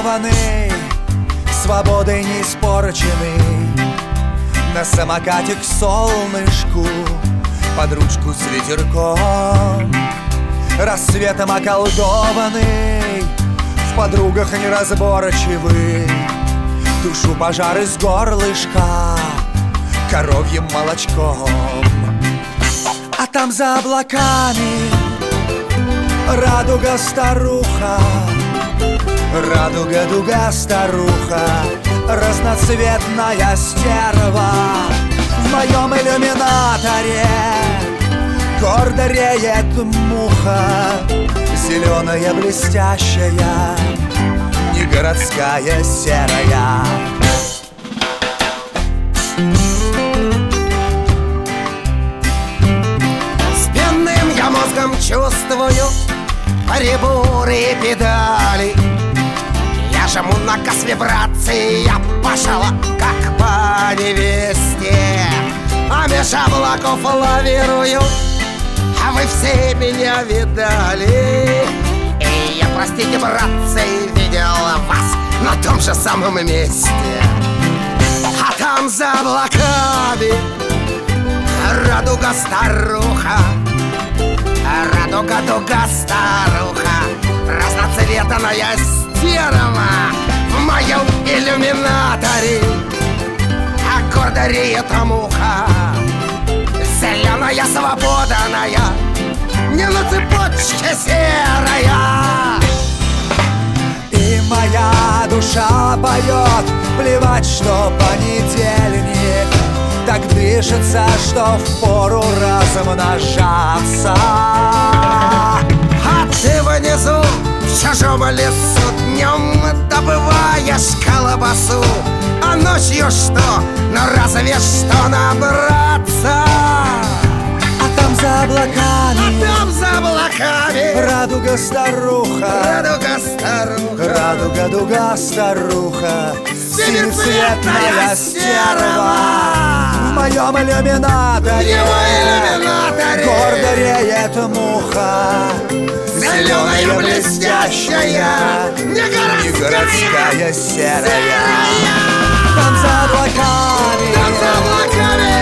околдованный, свободой не испорченный, на самокате к солнышку, под ручку с ветерком. Рассветом околдованный, в подругах неразборчивый, тушу пожар из горлышка коровьим молочком. А там за облаками радуга-старуха, радуга-дуга старуха, разноцветная стерва. В моем иллюминаторе гордо реет муха, зеленая блестящая, не городская серая. Спинным я мозгом чувствую приборы и педали. Я жму на газ вибрации, я пошла как по невесте, а меж облаков лавирую, а вы все меня видали. И я, простите, братцы, видел вас на том же самом месте. А там за облаками радуга-старуха, радуга-дуга старуха, разноцветная стерва. В моем иллюминаторе гордо реет муха, зеленая свободная, не на цепочке серая. И моя душа поет, плевать, что понедельник, так дышится, что впору размножаться. А ты внизу в чужом лесу днем добываешь колбасу, а ночью что? Ну разве что набраться. А там за облаками, там за облаками радуга-старуха, радуга-старуха, радуга-дуга старуха, семицветная стерва. В моем иллюминаторе гордо реет муха, зеленая блестящая, не городская серая. Там за облаками, там за облаками.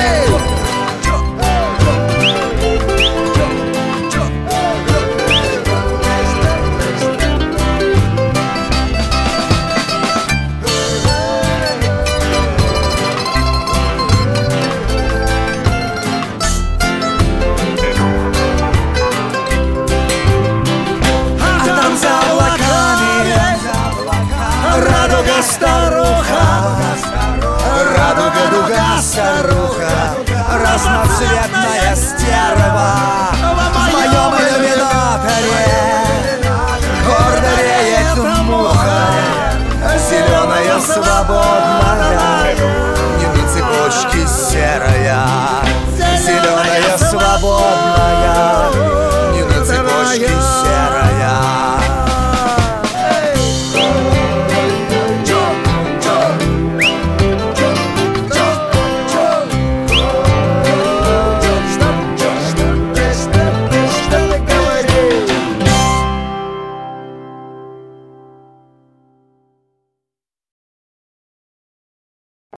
Радуга-старуха, радуга-дуга старуха, разноцветная стерва. В моем иллюминаторе гордо реет муха, зеленая свобода.